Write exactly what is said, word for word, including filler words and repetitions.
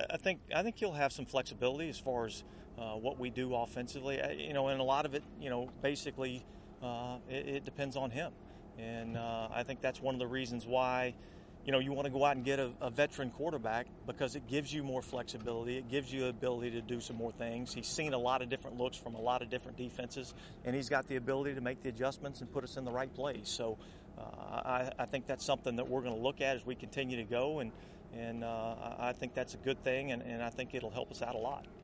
I think I think he'll have some flexibility as far as uh, what we do offensively. I, you know, and a lot of it, you know, basically uh, it, it depends on him. And uh, I think that's one of the reasons why, you know, you want to go out and get a, a veteran quarterback, because it gives you more flexibility. It gives you the ability to do some more things. He's seen a lot of different looks from a lot of different defenses, and he's got the ability to make the adjustments and put us in the right place. So uh, I, I think that's something that we're going to look at as we continue to go, and, and uh, I think that's a good thing, and, and I think it'll help us out a lot.